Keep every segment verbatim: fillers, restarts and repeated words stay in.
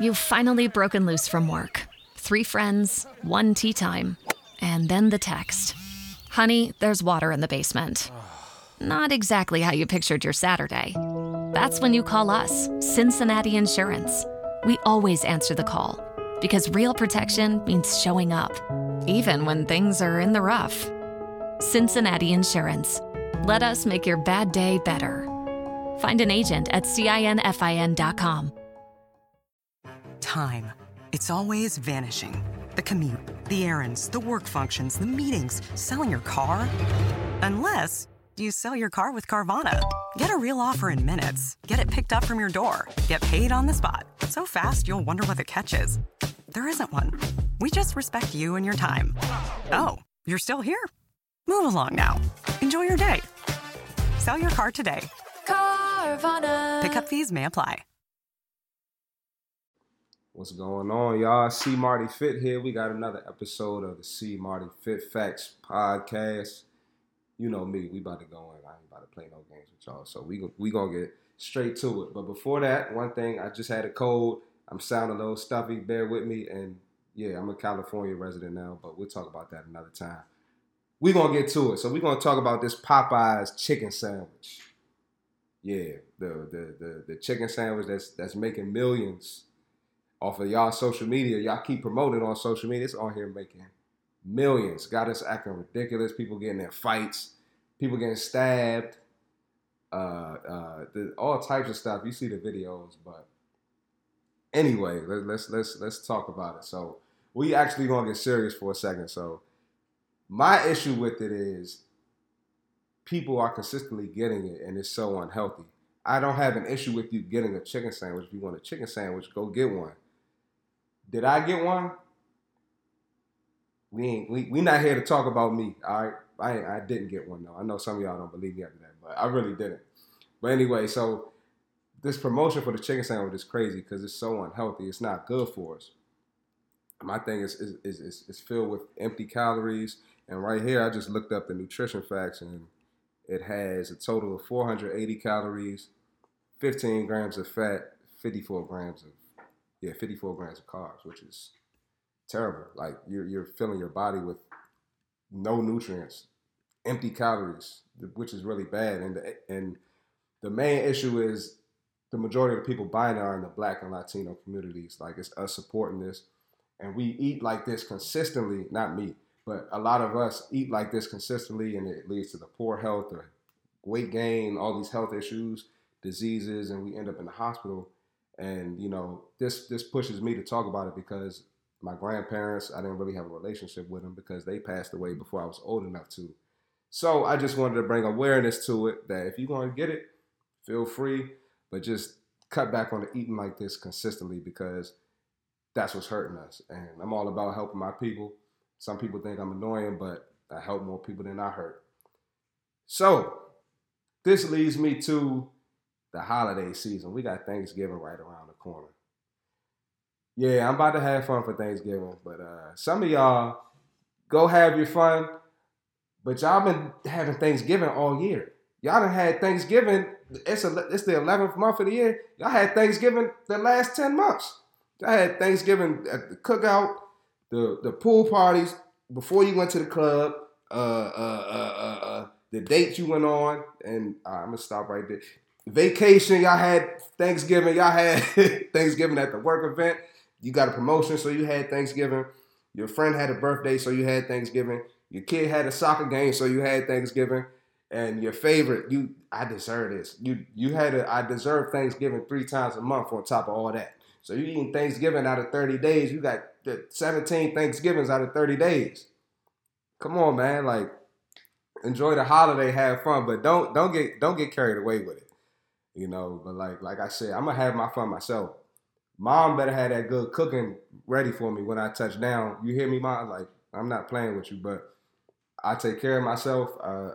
You've finally broken loose from work. Three friends, one tea time, and then the text. Honey, there's water in the basement. Not exactly how you pictured your Saturday. That's when you call us, Cincinnati Insurance. We always answer the call because real protection means showing up, even when things are in the rough. Cincinnati Insurance. Let us make your bad day better. Find an agent at cinfin dot com. Time. It's always vanishing. The commute, the errands, the work functions, the meetings, selling your car. Unless you sell your car with Carvana. Get a real offer in minutes. Get it picked up from your door. Get paid on the spot. So fast, you'll wonder what the catch is. There isn't one. We just respect you and your time. Oh, you're still here? Move along now. Enjoy your day. Sell your car today. Carvana. Pickup fees may apply. What's going on, y'all? C. Marty Fit here. We got another episode of the C. Marty Fit Facts podcast. You know me. We about to go in. I ain't about to play no games with y'all. So we we gonna get straight to it. But before that, one thing, I just had a cold. I'm sounding a little stuffy. Bear with me. And yeah, I'm a California resident now, but we'll talk about that another time. We're going to get to it. So we're going to talk about this Popeyes chicken sandwich. Yeah, the, the the the chicken sandwich that's that's making millions off of y'all social media. Y'all keep promoting on social media. It's on here making millions. Got us acting ridiculous. People getting in fights. People getting stabbed. Uh, uh, the, all types of stuff. You see the videos, but anyway, let, let's let's let's talk about it. So we actually gonna get serious for a second. So my issue with it is people are consistently getting it, and it's so unhealthy. I don't have an issue with you getting a chicken sandwich. If you want a chicken sandwich, go get one. Did I get one? We ain't we we not here to talk about me. All right, I I didn't get one though. I know some of y'all don't believe me after that, but I really didn't. But anyway, so this promotion for the chicken sandwich is crazy because it's so unhealthy. It's not good for us. My thing is is, is is is filled with empty calories. And right here, I just looked up the nutrition facts, and it has a total of four hundred eighty calories, fifteen grams of fat, fifty-four grams of yeah, fifty-four grams of carbs, which is terrible. Like you're you're filling your body with no nutrients, empty calories, which is really bad. And the, and the main issue is the majority of the people buying it are in the Black and Latino communities. Like it's us supporting this, and we eat like this consistently. Not me. But a lot of us eat like this consistently, and it leads to the poor health, the weight gain, all these health issues, diseases, and we end up in the hospital. And, you know, this this pushes me to talk about it because my grandparents, I didn't really have a relationship with them because they passed away before I was old enough to. So I just wanted to bring awareness to it that if you're going to get it, feel free, but just cut back on the eating like this consistently because that's what's hurting us. And I'm all about helping my people. Some people think I'm annoying, but I help more people than I hurt. So this leads me to the holiday season. We got Thanksgiving right around the corner. Yeah, I'm about to have fun for Thanksgiving, but uh, some of y'all go have your fun, but y'all been having Thanksgiving all year. Y'all done had Thanksgiving, it's, a, it's the eleventh month of the year. Y'all had Thanksgiving the last ten months. Y'all had Thanksgiving at the cookout, The the pool parties before you went to the club, uh, uh, uh, uh, uh, the dates you went on, and uh, I'm gonna stop right there. Vacation, y'all had Thanksgiving, y'all had Thanksgiving at the work event. You got a promotion, so you had Thanksgiving. Your friend had a birthday, so you had Thanksgiving. Your kid had a soccer game, so you had Thanksgiving. And your favorite, you I deserve this. You you had a I deserve Thanksgiving three times a month on top of all that. So you eating Thanksgiving out of thirty days, you got the seventeen Thanksgivings out of thirty days. Come on, man. Like, enjoy the holiday, have fun, but don't don't get don't get carried away with it. You know, but like like I said, I'm gonna have my fun myself. Mom better have that good cooking ready for me when I touch down. You hear me, Mom? Like, I'm not playing with you, but I take care of myself. Uh,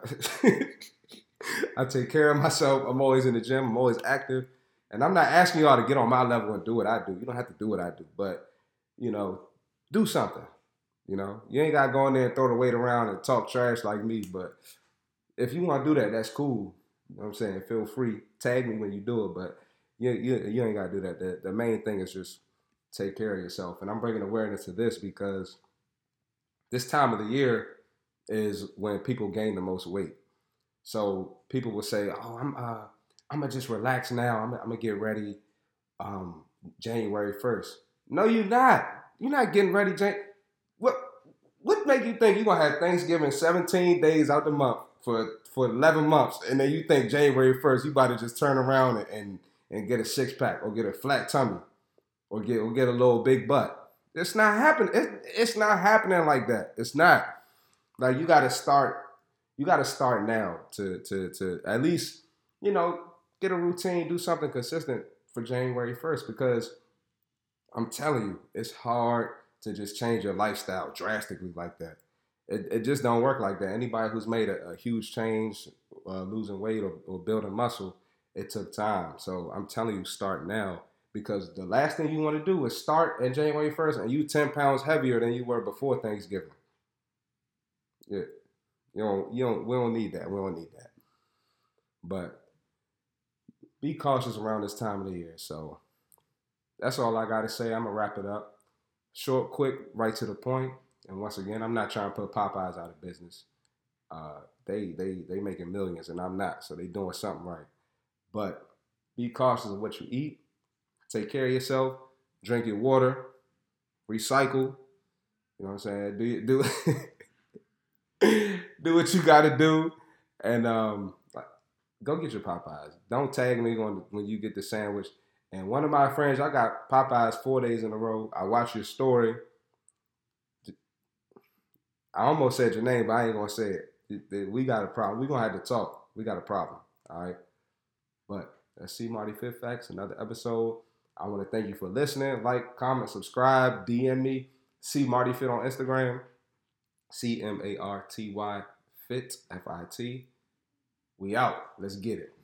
I take care of myself. I'm always in the gym. I'm always active. And I'm not asking y'all to get on my level and do what I do. You don't have to do what I do. But, you know, do something. You know, you ain't got to go in there and throw the weight around and talk trash like me. But if you want to do that, that's cool. You know what I'm saying? Feel free. Tag me when you do it. But you, you, you ain't got to do that. The, the main thing is just take care of yourself. And I'm bringing awareness to this because this time of the year is when people gain the most weight. So people will say, "Oh, I'm uh, I'm gonna just relax now. I'm, I'm gonna get ready um, January first." No, you're not. You're not getting ready. Jan- what What make you think you're gonna have Thanksgiving seventeen days out the month for for eleven months, and then you think January first you about to just turn around and and, and get a six pack or get a flat tummy or get or get a little big butt? It's not happening. It, it's not happening like that. It's not. Like you got to start. You got to start now to to to at least you know get a routine, do something consistent for January first. Because I'm telling you, it's hard to just change your lifestyle drastically like that. It it just don't work like that. Anybody who's made a, a huge change, uh, losing weight or, or building muscle, it took time. So I'm telling you, start now. Because the last thing you want to do is start in January first and you ten pounds heavier than you were before Thanksgiving. Yeah. You don't, you don't, we don't need that. We don't need that. But be cautious around this time of the year. So that's all I got to say. I'm going to wrap it up. Short, quick, right to the point. And once again, I'm not trying to put Popeyes out of business. Uh, they they they making millions and I'm not. So they doing something right. But be cautious of what you eat. Take care of yourself. Drink your water. Recycle. You know what I'm saying? Do you, do do what you got to do. And um, go get your Popeyes. Don't tag me on when you get the sandwich. And one of my friends, I got Popeyes four days in a row. I watched your story. I almost said your name, but I ain't going to say it. We got a problem. We're going to have to talk. We got a problem. All right? But that's C. Marty Fit Facts, another episode. I want to thank you for listening. Like, comment, subscribe, D M me. C. Marty Fit on Instagram. C M A R T Y Fit, F I T. We out. Let's get it.